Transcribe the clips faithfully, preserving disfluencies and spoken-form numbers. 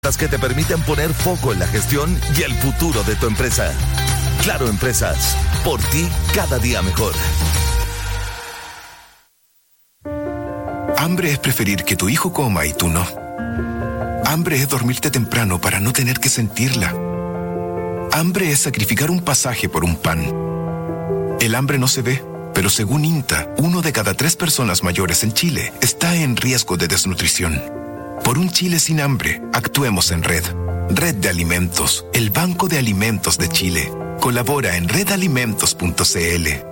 que te permiten poner foco en la gestión y el futuro de tu empresa. Claro Empresas, por ti cada día mejor. Hambre es preferir que tu hijo coma y tú no. Hambre es dormirte temprano para no tener que sentirla. Hambre es sacrificar un pasaje por un pan. El hambre no se ve, pero según INTA, uno de cada tres personas mayores en Chile está en riesgo de desnutrición. Por un Chile sin hambre, actuemos en red. Red de Alimentos, el Banco de Alimentos de Chile. Colabora en red alimentos punto c l.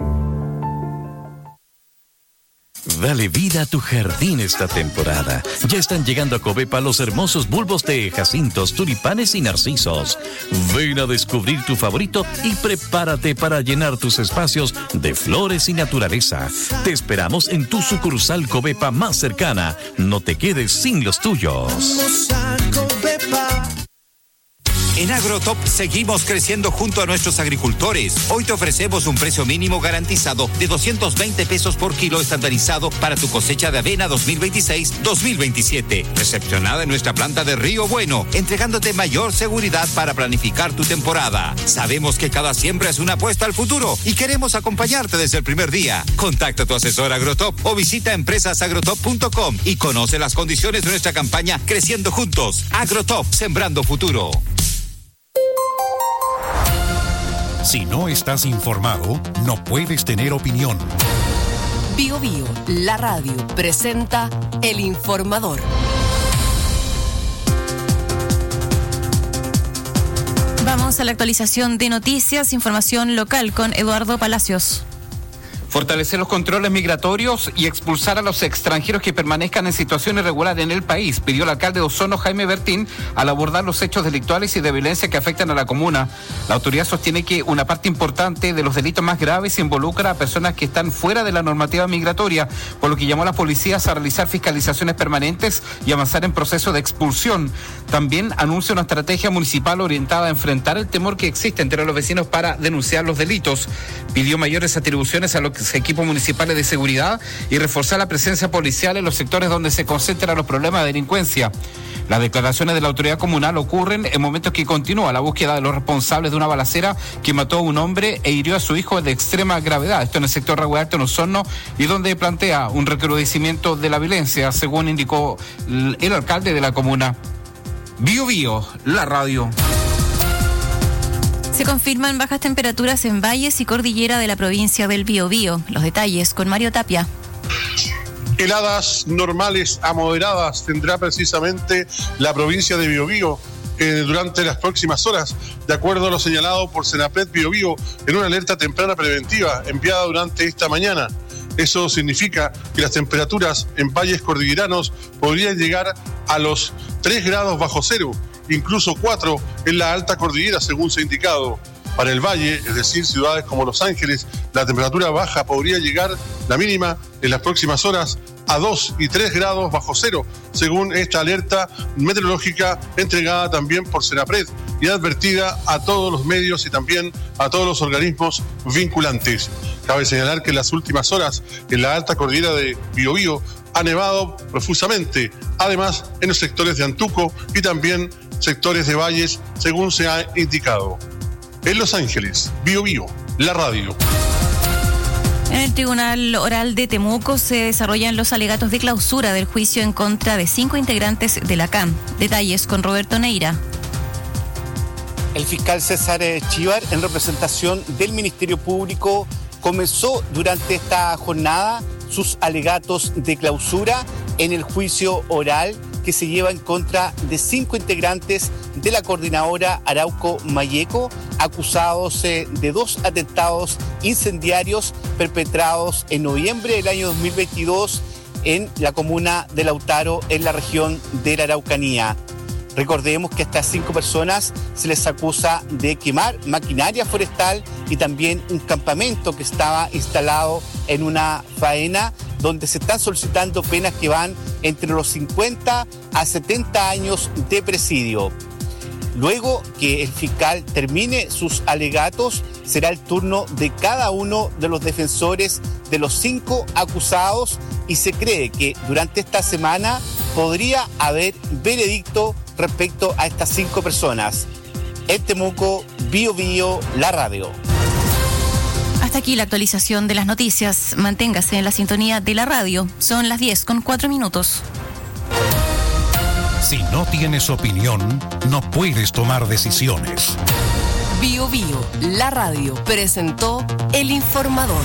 Dale vida a tu jardín esta temporada. Ya están llegando a Covepa los hermosos bulbos de jacintos, tulipanes y narcisos. Ven a descubrir tu favorito y prepárate para llenar tus espacios de flores y naturaleza. Te esperamos en tu sucursal Covepa más cercana. No te quedes sin los tuyos. En Agrotop seguimos creciendo junto a nuestros agricultores. Hoy te ofrecemos un precio mínimo garantizado de doscientos veinte pesos por kilo estandarizado para tu cosecha de avena dos mil veintiséis dos mil veintisiete. Recepcionada en nuestra planta de Río Bueno, entregándote mayor seguridad para planificar tu temporada. Sabemos que cada siembra es una apuesta al futuro y queremos acompañarte desde el primer día. Contacta a tu asesor Agrotop o visita empresas agrotop punto com y conoce las condiciones de nuestra campaña Creciendo Juntos. Agrotop, sembrando futuro. Si no estás informado, no puedes tener opinión. Bio Bio, la radio, presenta El Informador. Vamos a la actualización de noticias, información local con Eduardo Palacios. Fortalecer los controles migratorios y expulsar a los extranjeros que permanezcan en situación irregular en el país, pidió el alcalde de Osorno, Jaime Bertín, al abordar los hechos delictuales y de violencia que afectan a la comuna. La autoridad sostiene que una parte importante de los delitos más graves involucra a personas que están fuera de la normativa migratoria, por lo que llamó a las policías a realizar fiscalizaciones permanentes y avanzar en proceso de expulsión. También anuncia una estrategia municipal orientada a enfrentar el temor que existe entre los vecinos para denunciar los delitos. Pidió mayores atribuciones a los equipos municipales de seguridad y reforzar la presencia policial en los sectores donde se concentran los problemas de delincuencia. Las declaraciones de la autoridad comunal ocurren en momentos que continúa la búsqueda de los responsables de una balacera que mató a un hombre e hirió a su hijo de extrema gravedad. Esto en el sector Río Alto, en Osorno, y donde plantea un recrudecimiento de la violencia, según indicó el alcalde de la comuna. Bio Bio, la radio. Se confirman bajas temperaturas en valles y cordillera de la provincia del Biobío. Los detalles con Mario Tapia. Heladas normales a moderadas tendrá precisamente la provincia de Biobío eh, durante las próximas horas, de acuerdo a lo señalado por Senapred Biobío en una alerta temprana preventiva enviada durante esta mañana. Eso significa que las temperaturas en valles cordilleranos podrían llegar a los tres grados bajo cero, incluso cuatro en la alta cordillera, según se ha indicado. Para el valle, es decir, ciudades como Los Ángeles, la temperatura baja podría llegar, la mínima, en las próximas horas, a dos y tres grados bajo cero, según esta alerta meteorológica entregada también por Senapred y advertida a todos los medios y también a todos los organismos vinculantes. Cabe señalar que en las últimas horas, en la alta cordillera de Biobío, ha nevado profusamente, además en los sectores de Antuco y también sectores de valles, según se ha indicado. En Los Ángeles, Bio Bio, la radio. En el Tribunal Oral de Temuco se desarrollan los alegatos de clausura del juicio en contra de cinco integrantes de la C A M. Detalles con Roberto Neira. El fiscal César Chívar, en representación del Ministerio Público, comenzó durante esta jornada sus alegatos de clausura en el juicio oral que se lleva en contra de cinco integrantes de la coordinadora Arauco Mayeco, acusados eh, de dos atentados incendiarios perpetrados en noviembre del año dos mil veintidós en la comuna de Lautaro, en la región de la Araucanía. Recordemos que a estas cinco personas se les acusa de quemar maquinaria forestal y también un campamento que estaba instalado en una faena, donde se están solicitando penas que van entre los cincuenta a setenta años de presidio. Luego que el fiscal termine sus alegatos, será el turno de cada uno de los defensores de los cinco acusados y se cree que durante esta semana podría haber veredicto respecto a estas cinco personas. En Temuco, Bio Bio, la radio. Hasta aquí la actualización de las noticias. Manténgase en la sintonía de la radio. Son las diez con cuatro minutos. Si no tienes opinión, no puedes tomar decisiones. Bio Bio, la radio, presentó El Informador.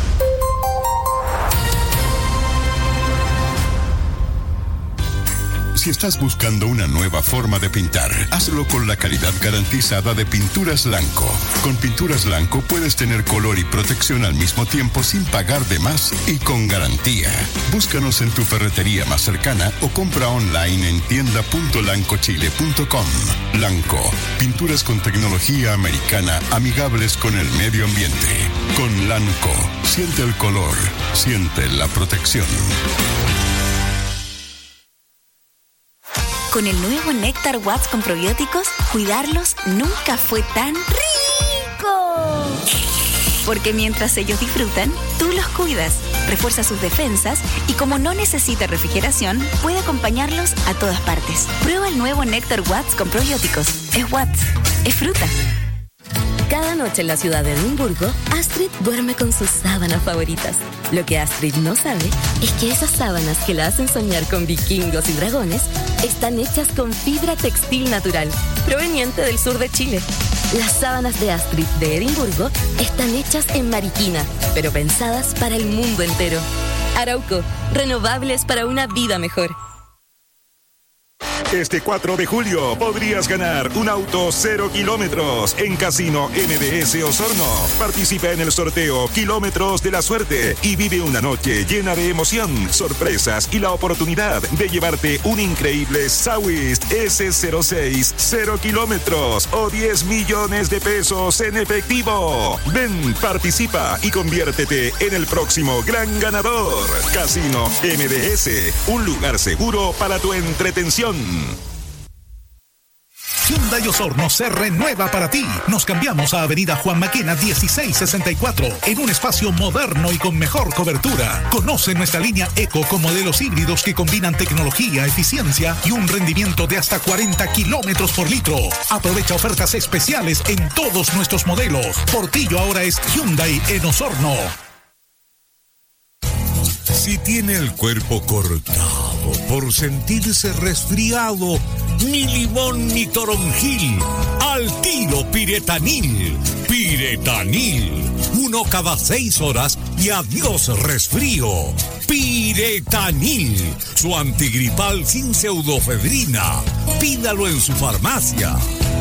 Si estás buscando una nueva forma de pintar, hazlo con la calidad garantizada de Pinturas Lanco. Con Pinturas Lanco puedes tener color y protección al mismo tiempo sin pagar de más y con garantía. Búscanos en tu ferretería más cercana o compra online en tienda punto lanco chile punto com. Lanco, pinturas con tecnología americana amigables con el medio ambiente. Con Lanco, siente el color, siente la protección. Con el nuevo Néctar Watts con probióticos, cuidarlos nunca fue tan rico. Porque mientras ellos disfrutan, tú los cuidas, refuerza sus defensas y como no necesita refrigeración, puede acompañarlos a todas partes. Prueba el nuevo Néctar Watts con probióticos. Es Watts, es fruta. Cada noche en la ciudad de Edimburgo, Astrid duerme con sus sábanas favoritas. Lo que Astrid no sabe es que esas sábanas que la hacen soñar con vikingos y dragones están hechas con fibra textil natural, proveniente del sur de Chile. Las sábanas de Astrid de Edimburgo están hechas en Mariquina, pero pensadas para el mundo entero. Arauco, renovables para una vida mejor. Este cuatro de julio podrías ganar un auto cero kilómetros en Casino M D S Osorno. Participa en el sorteo Kilómetros de la Suerte y vive una noche llena de emoción, sorpresas y la oportunidad de llevarte un increíble Sawist S cero seis cero kilómetros o diez millones de pesos en efectivo. Ven, participa y conviértete en el próximo gran ganador. Casino M D S, un lugar seguro para tu entretención. Hyundai Osorno se renueva para ti. Nos cambiamos a Avenida Juan Maquena dieciséis sesenta y cuatro en un espacio moderno y con mejor cobertura. Conoce nuestra línea Eco con modelos híbridos que combinan tecnología, eficiencia y un rendimiento de hasta cuarenta kilómetros por litro. Aprovecha ofertas especiales en todos nuestros modelos. Portillo ahora es Hyundai en Osorno. Si tiene el cuerpo cortado por sentirse resfriado, ni limón ni toronjil, al tiro Piretanil. Piretanil, uno cada seis horas y adiós resfrío. Piretanil, su antigripal sin pseudofedrina. Pídalo en su farmacia.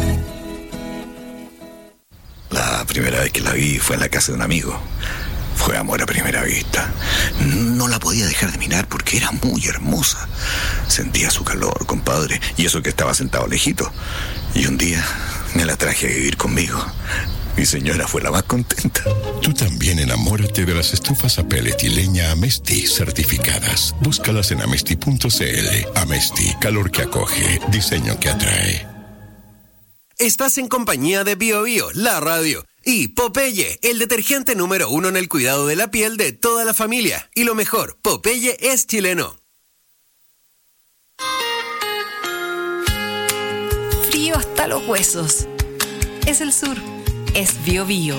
La primera vez que la vi fue en la casa de un amigo. Fue amor a primera vista. No la podía dejar de mirar porque era muy hermosa. Sentía su calor, compadre, y eso que estaba sentado lejito. Y un día me la traje a vivir conmigo. Mi señora fue la más contenta. Tú también enamórate de las estufas a pellet y leña Amesti certificadas. Búscalas en amesti punto cl. Amesti, calor que acoge, diseño que atrae. Estás en compañía de Bio Bio, la radio. Y Popeye, el detergente número uno en el cuidado de la piel de toda la familia. Y lo mejor, Popeye es chileno. Frío hasta los huesos. Es el sur. Es Bio Bio.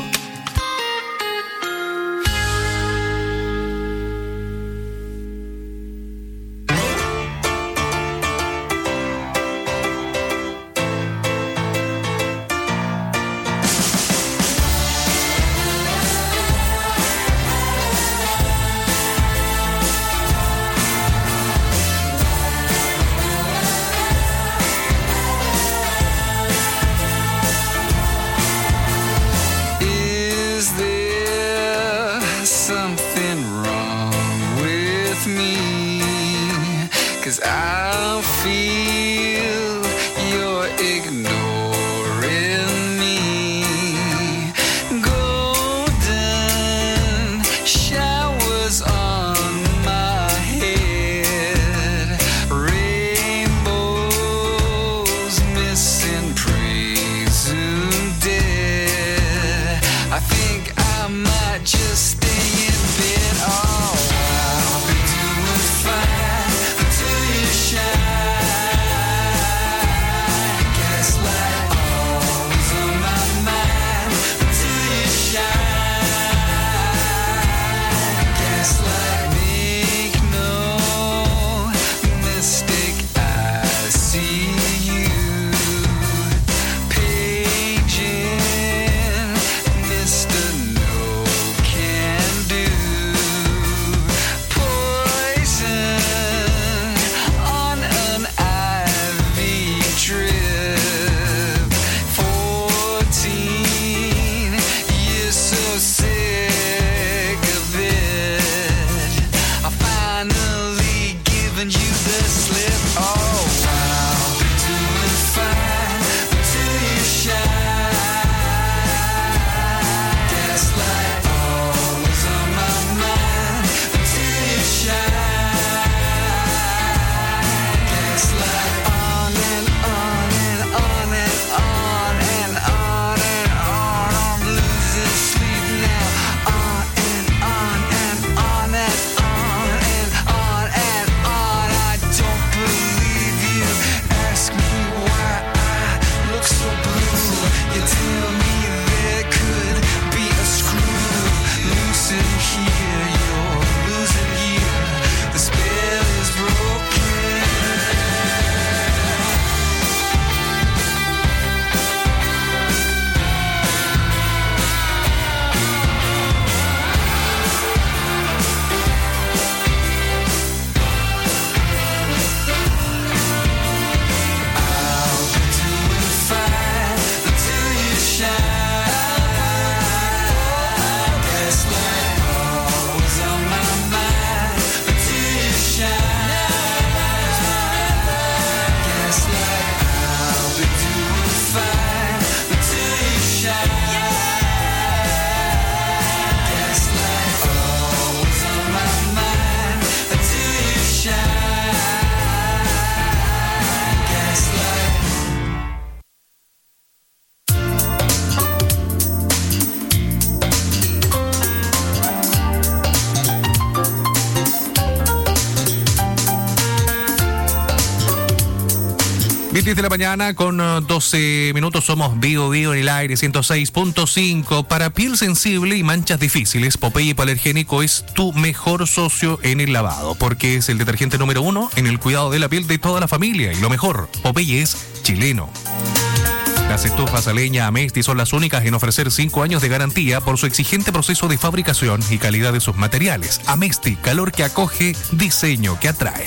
diez de la mañana con doce minutos. Somos Bio Bio en el aire ciento seis punto cinco. Para piel sensible y manchas difíciles, Popeye Hipoalergénico es tu mejor socio en el lavado, porque es el detergente número uno en el cuidado de la piel de toda la familia. Y lo mejor, Popeye es chileno. Las estufas a leña Amesti son las únicas en ofrecer cinco años de garantía por su exigente proceso de fabricación y calidad de sus materiales. Amesti, calor que acoge, diseño que atrae.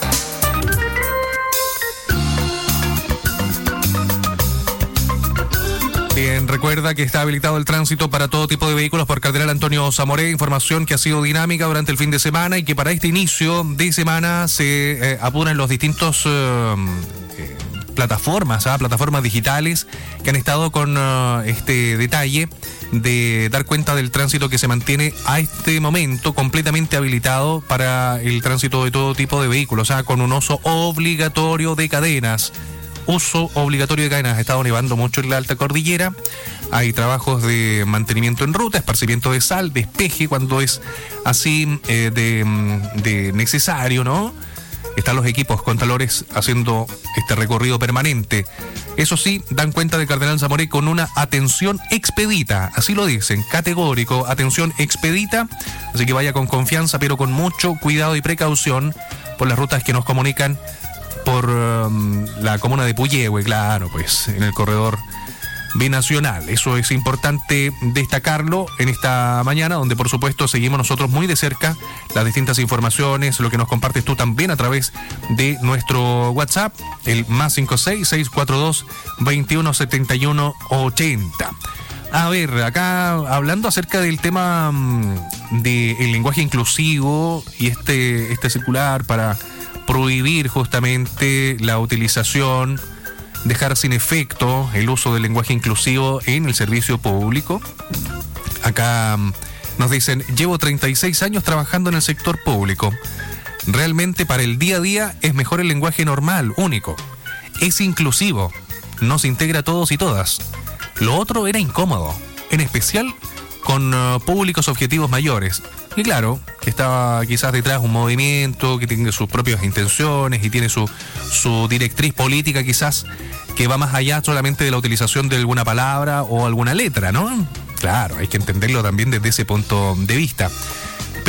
Bien, recuerda que está habilitado el tránsito para todo tipo de vehículos por Cardenal Antonio Zamoré. Información que ha sido dinámica durante el fin de semana y que para este inicio de semana se eh, apuran los distintos eh, eh, plataformas, ¿ah? plataformas digitales que han estado con uh, este detalle de dar cuenta del tránsito que se mantiene a este momento completamente habilitado para el tránsito de todo tipo de vehículos, ¿ah? con un uso obligatorio de cadenas. Uso obligatorio de cadenas. Ha estado nevando mucho en la alta cordillera. Hay trabajos de mantenimiento en ruta, esparcimiento de sal, despeje cuando es así eh, de, de necesario, ¿no? Están los equipos contralores haciendo este recorrido permanente. Eso sí, dan cuenta de Cardenal Zamoré con una atención expedita. Así lo dicen, categórico, atención expedita. Así que vaya con confianza, pero con mucho cuidado y precaución por las rutas que nos comunican por um, la comuna de Puyehue, claro, pues en el corredor binacional. Eso es importante destacarlo en esta mañana, donde por supuesto seguimos nosotros muy de cerca las distintas informaciones, lo que nos compartes tú también a través de nuestro WhatsApp, el más cinco seis, seis cuatro dos, veintiuno setenta y uno ochenta. A ver, acá hablando acerca del tema um, del lenguaje inclusivo y este, este circular para prohibir justamente la utilización, dejar sin efecto el uso del lenguaje inclusivo en el servicio público. Acá um, nos dicen, llevo treinta y seis años trabajando en el sector público. Realmente para el día a día es mejor el lenguaje normal, único. Es inclusivo, nos integra a todos y todas. Lo otro era incómodo, en especial con uh, públicos objetivos mayores. Y claro, que estaba quizás detrás un movimiento que tiene sus propias intenciones y tiene su, su directriz política quizás que va más allá solamente de la utilización de alguna palabra o alguna letra, ¿no? Claro, hay que entenderlo también desde ese punto de vista.